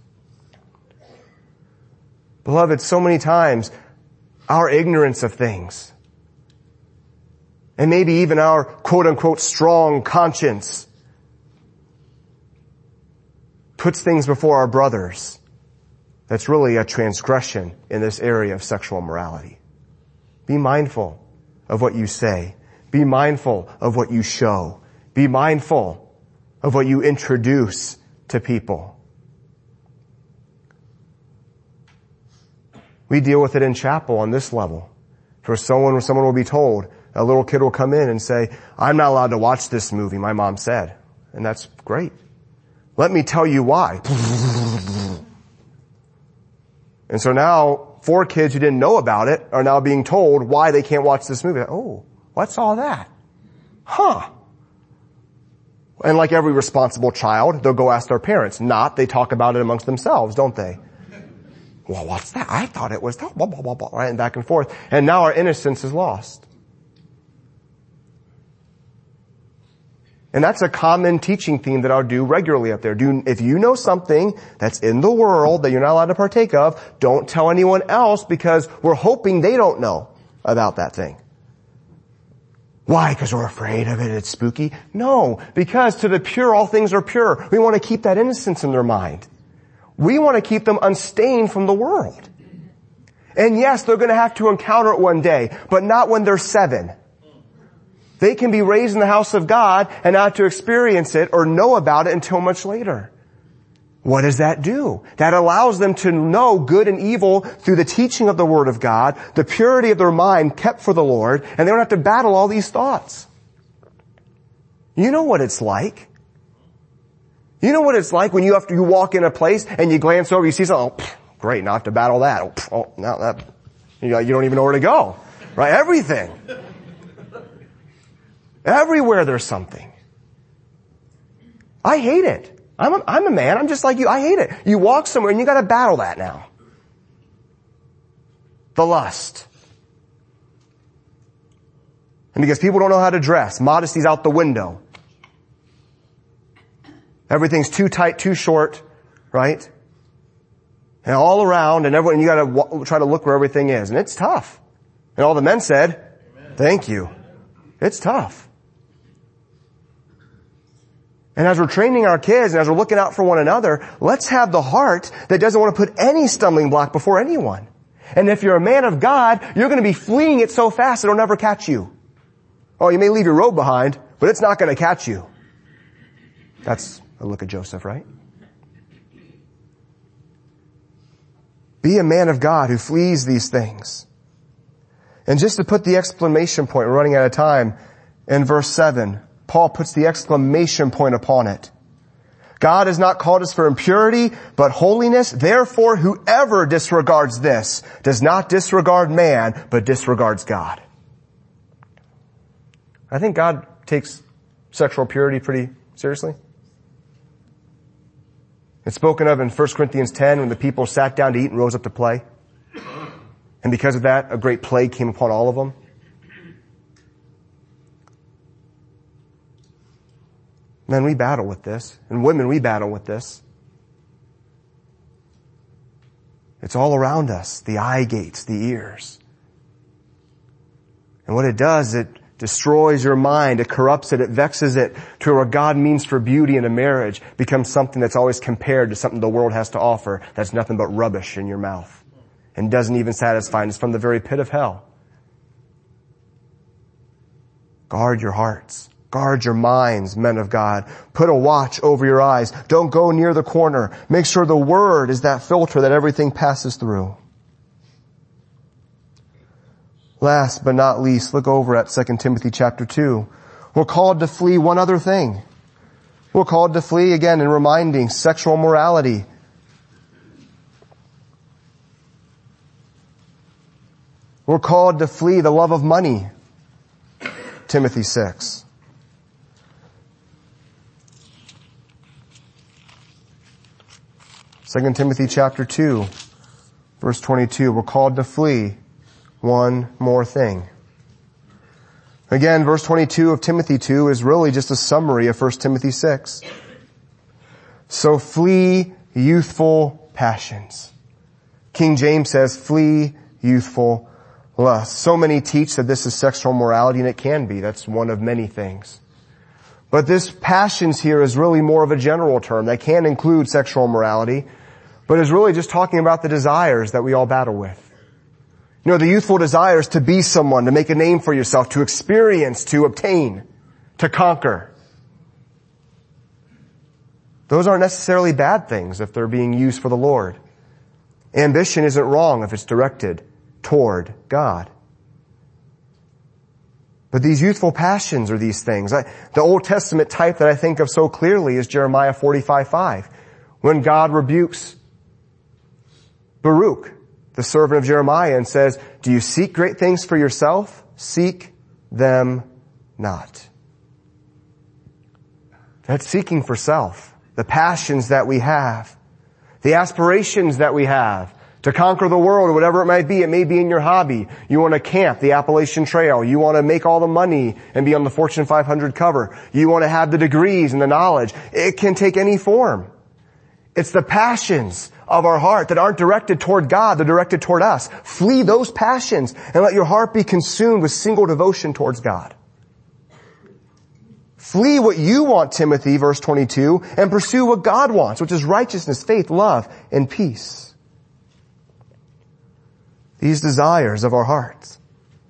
Beloved, so many times our ignorance of things, and maybe even our quote-unquote strong conscience, puts things before our brothers that's really a transgression in this area of sexual morality. Be mindful of what you say. Be mindful of what you show. Be mindful of what you introduce to people. We deal with it in chapel on this level. For someone will be told, a little kid will come in and say, I'm not allowed to watch this movie, my mom said. And that's great. Let me tell you why. And so now 4 kids who didn't know about it are now being told why they can't watch this movie. Oh, what's all that? Huh. And like every responsible child, they'll go ask their parents. Not, they talk about it amongst themselves, don't they? Well, what's that? I thought it was blah, blah, blah, blah, right? And back and forth. And now our innocence is lost. And that's a common teaching theme that I'll do regularly up there. If you know something that's in the world that you're not allowed to partake of, don't tell anyone else, because we're hoping they don't know about that thing. Why? Because we're afraid of it. It's spooky? No, because to the pure, all things are pure. We want to keep that innocence in their mind. We want to keep them unstained from the world. And yes, they're going to have to encounter it one day, but not when they're 7. They can be raised in the house of God and not to experience it or know about it until much later. What does that do? That allows them to know good and evil through the teaching of the Word of God, the purity of their mind kept for the Lord, and they don't have to battle all these thoughts. You know what it's like. You know what it's like when you walk in a place and you glance over, you see something, oh, great, now I have to battle that. Oh, now that, you don't even know where to go. Right? Everything. Everywhere there's something. I hate it. I'm a man. I'm just like you. I hate it. You walk somewhere and you gotta battle that now. The lust. And because people don't know how to dress, modesty's out the window. Everything's too tight, too short, right? And all around, and everyone, you gotta try to look where everything is. And it's tough. And all the men said, amen. Thank you. It's tough. And as we're training our kids and as we're looking out for one another, let's have the heart that doesn't want to put any stumbling block before anyone. And if you're a man of God, you're going to be fleeing it so fast it'll never catch you. Oh, you may leave your robe behind, but it's not going to catch you. That's a look at Joseph, right? Be a man of God who flees these things. And just to put the exclamation point, we're running out of time, in verse 7, Paul puts the exclamation point upon it. God has not called us for impurity, but holiness. Therefore, whoever disregards this does not disregard man, but disregards God. I think God takes sexual purity pretty seriously. It's spoken of in 1 Corinthians 10 when the people sat down to eat and rose up to play. And because of that, a great plague came upon all of them. Men, we battle with this. And women, we battle with this. It's all around us. The eye gates, the ears. And what it does, it destroys your mind. It corrupts it. It vexes it to where God means for beauty in a marriage becomes something that's always compared to something the world has to offer that's nothing but rubbish in your mouth and doesn't even satisfy. And it's from the very pit of hell. Guard your hearts. Guard your minds, men of God. Put a watch over your eyes. Don't go near the corner. Make sure the word is that filter that everything passes through. Last but not least, look over at 2 Timothy chapter 2. We're called to flee one other thing. We're called to flee, again, in reminding sexual morality. We're called to flee the love of money. Timothy 6. Second Timothy chapter 2, verse 22, we're called to flee one more thing. Again, verse 22 of Timothy 2 is really just a summary of 1 Timothy 6. So flee youthful passions. King James says, flee youthful lust. So many teach that this is sexual morality, and it can be. That's one of many things. But this passions here is really more of a general term that can include sexual morality, but is really just talking about the desires that we all battle with. You know, the youthful desires to be someone, to make a name for yourself, to experience, to obtain, to conquer. Those aren't necessarily bad things if they're being used for the Lord. Ambition isn't wrong if it's directed toward God. But these youthful passions are these things. The Old Testament type that I think of so clearly is Jeremiah 45:5, when God rebukes Baruch, the servant of Jeremiah, and says, do you seek great things for yourself? Seek them not. That's seeking for self. The passions that we have. The aspirations that we have. To conquer the world or whatever it might be. It may be in your hobby. You want to camp the Appalachian Trail. You want to make all the money and be on the Fortune 500 cover. You want to have the degrees and the knowledge. It can take any form. It's the passions of our heart that aren't directed toward God. They're directed toward us. Flee those passions and let your heart be consumed with single devotion towards God. Flee what you want, Timothy, verse 22, and pursue what God wants, which is righteousness, faith, love, and peace. These desires of our hearts.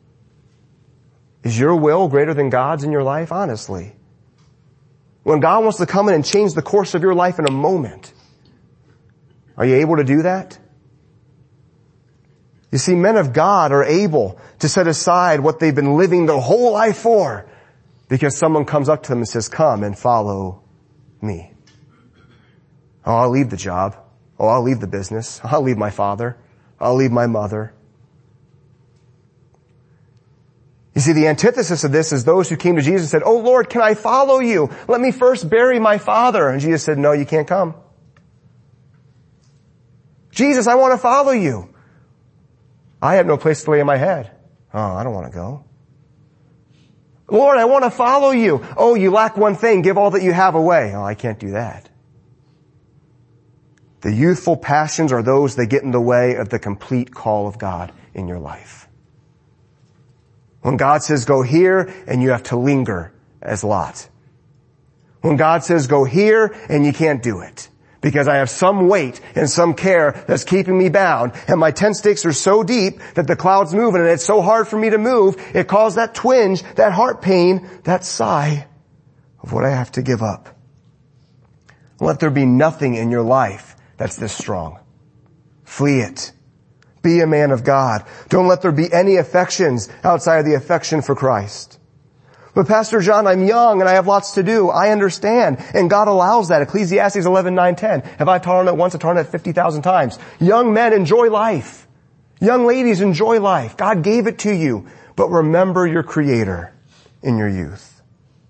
Is your will greater than God's in your life? Honestly. When God wants to come in and change the course of your life in a moment, are you able to do that? You see, men of God are able to set aside what they've been living their whole life for because someone comes up to them and says, come and follow me. Oh, I'll leave the job. Oh, I'll leave the business. I'll leave my father. I'll leave my mother. You see, the antithesis of this is those who came to Jesus and said, oh Lord, can I follow you? Let me first bury my father. And Jesus said, no, you can't come. Jesus, I want to follow you. I have no place to lay my head. Oh, I don't want to go. Lord, I want to follow you. Oh, you lack one thing. Give all that you have away. Oh, I can't do that. The youthful passions are those that get in the way of the complete call of God in your life. When God says go here, and you have to linger as Lot. When God says go here, and you can't do it. Because I have some weight and some care that's keeping me bound. And my tent stakes are so deep that the cloud's moving and it's so hard for me to move. It caused that twinge, that heart pain, that sigh of what I have to give up. Let there be nothing in your life that's this strong. Flee it. Be a man of God. Don't let there be any affections outside of the affection for Christ. But Pastor John, I'm young and I have lots to do. I understand. And God allows that. Ecclesiastes 11:9-10. Have I taught on it once? I've taught on it 50,000 times. Young men, enjoy life. Young ladies, enjoy life. God gave it to you. But remember your Creator in your youth.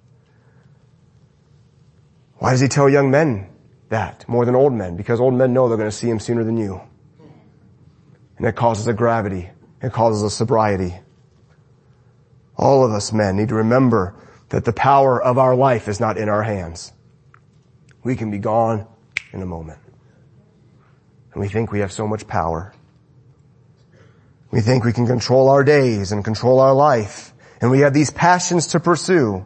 Why does he tell young men that more than old men? Because old men know they're going to see him sooner than you. And it causes a gravity. It causes a sobriety. All of us men need to remember that the power of our life is not in our hands. We can be gone in a moment. And we think we have so much power. We think we can control our days and control our life. And we have these passions to pursue.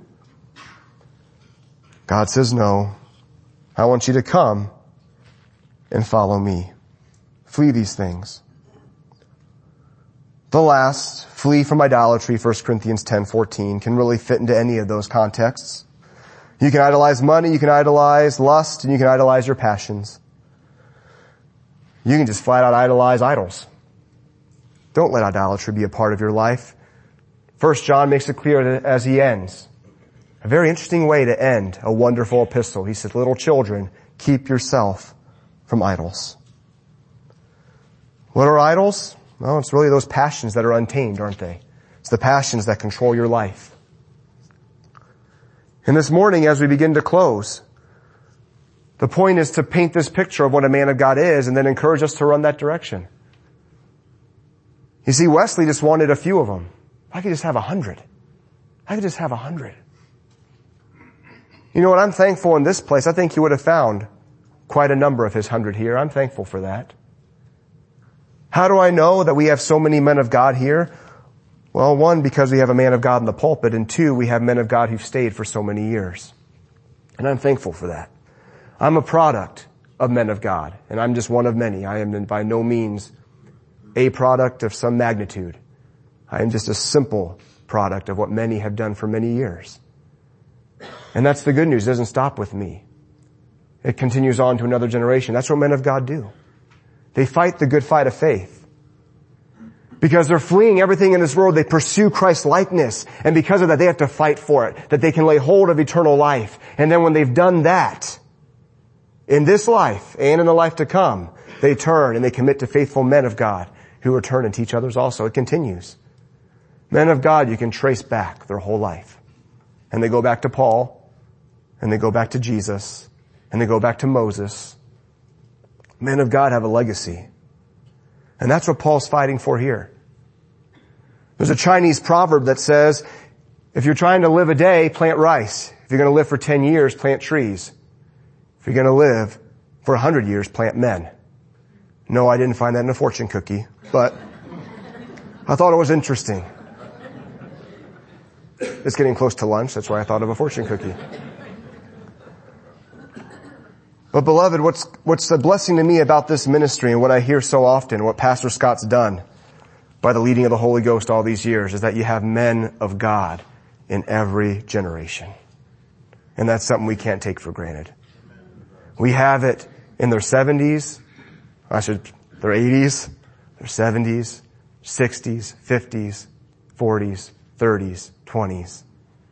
God says, no, I want you to come and follow me. Flee these things. The last, flee from idolatry, 1 Corinthians 10:14, can really fit into any of those contexts. You can idolize money, you can idolize lust, and you can idolize your passions. You can just flat out idolize idols. Don't let idolatry be a part of your life. 1 John makes it clear that as he ends, a very interesting way to end a wonderful epistle. He says, little children, keep yourself from idols. What are idols? Well, it's really those passions that are untamed, aren't they? It's the passions that control your life. And this morning, as we begin to close, the point is to paint this picture of what a man of God is and then encourage us to run that direction. You see, Wesley just wanted a few of them. I could just have 100. I could just have 100. You know what? I'm thankful in this place. I think he would have found quite a number of his 100 here. I'm thankful for that. How do I know that we have so many men of God here? Well, one, because we have a man of God in the pulpit, and two, we have men of God who've stayed for so many years. And I'm thankful for that. I'm a product of men of God, and I'm just one of many. I am by no means a product of some magnitude. I am just a simple product of what many have done for many years. And that's the good news. It doesn't stop with me. It continues on to another generation. That's what men of God do. They fight the good fight of faith. Because they're fleeing everything in this world, they pursue Christ's likeness. And because of that, they have to fight for it, that they can lay hold of eternal life. And then when they've done that, in this life and in the life to come, they turn and they commit to faithful men of God who return and teach others also. It continues. Men of God, you can trace back their whole life. And they go back to Paul, and they go back to Jesus, and they go back to Moses. Men of God have a legacy. And that's what Paul's fighting for here. There's a Chinese proverb that says, if you're trying to live a day, plant rice. If you're going to live for 10 years, plant trees. If you're going to live for 100 years, plant men. No, I didn't find that in a fortune cookie, but I thought it was interesting. It's getting close to lunch. That's why I thought of a fortune cookie. But beloved, what's a blessing to me about this ministry and what I hear so often, what Pastor Scott's done by the leading of the Holy Ghost all these years, is that you have men of God in every generation. And that's something we can't take for granted. We have it in their 70s, their 80s, their 70s, 60s, 50s, 40s, 30s, 20s.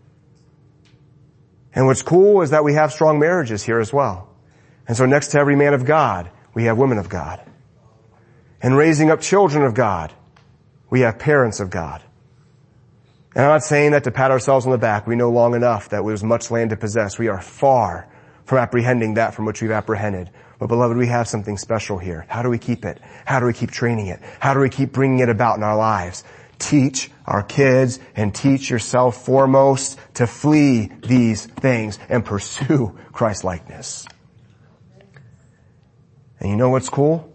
And what's cool is that we have strong marriages here as well. And so next to every man of God, we have women of God. And raising up children of God, we have parents of God. And I'm not saying that to pat ourselves on the back. We know long enough that there's much land to possess. We are far from apprehending that from which we've apprehended. But beloved, we have something special here. How do we keep it? How do we keep training it? How do we keep bringing it about in our lives? Teach our kids and teach yourself foremost to flee these things and pursue Christ likeness. And you know what's cool?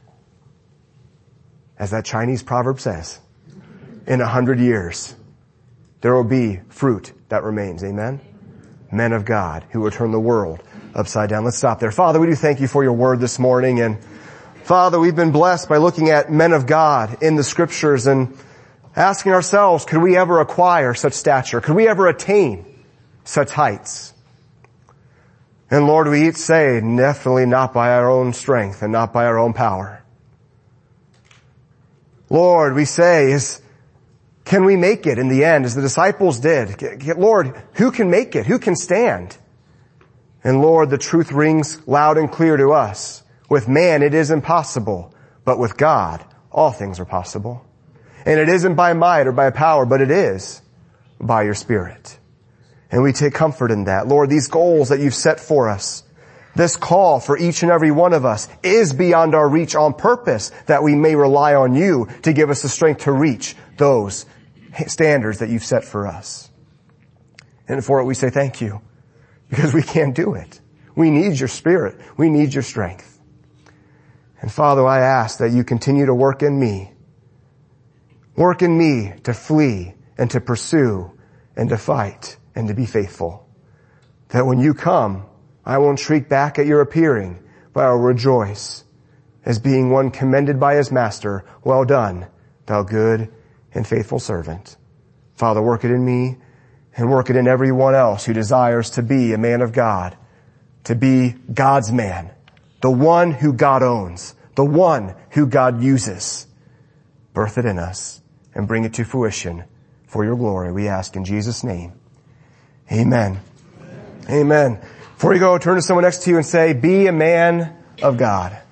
As that Chinese proverb says, in 100 years, there will be fruit that remains. Amen? Men of God who will turn the world upside down. Let's stop there. Father, we do thank you for your word this morning. And Father, we've been blessed by looking at men of God in the scriptures and asking ourselves, could we ever acquire such stature? Could we ever attain such heights? And Lord, we each say, definitely not by our own strength and not by our own power. Lord, we say, Can we make it in the end as the disciples did? Lord, who can make it? Who can stand? And Lord, the truth rings loud and clear to us. With man it is impossible, but with God all things are possible. And it isn't by might or by power, but it is by your Spirit. And we take comfort in that. Lord, these goals that you've set for us, this call for each and every one of us is beyond our reach on purpose, that we may rely on you to give us the strength to reach those standards that you've set for us. And for it we say thank you, because we can't do it. We need your Spirit. We need your strength. And Father, I ask that you continue to work in me. Work in me to flee and to pursue and to fight and to be faithful. That when you come, I won't shriek back at your appearing, but I will rejoice as being one commended by his master. Well done, thou good and faithful servant. Father, work it in me and work it in everyone else who desires to be a man of God, to be God's man, the one who God owns, the one who God uses. Birth it in us and bring it to fruition for your glory. We ask in Jesus' name. Amen. Amen. Before you go, turn to someone next to you and say, be a man of God.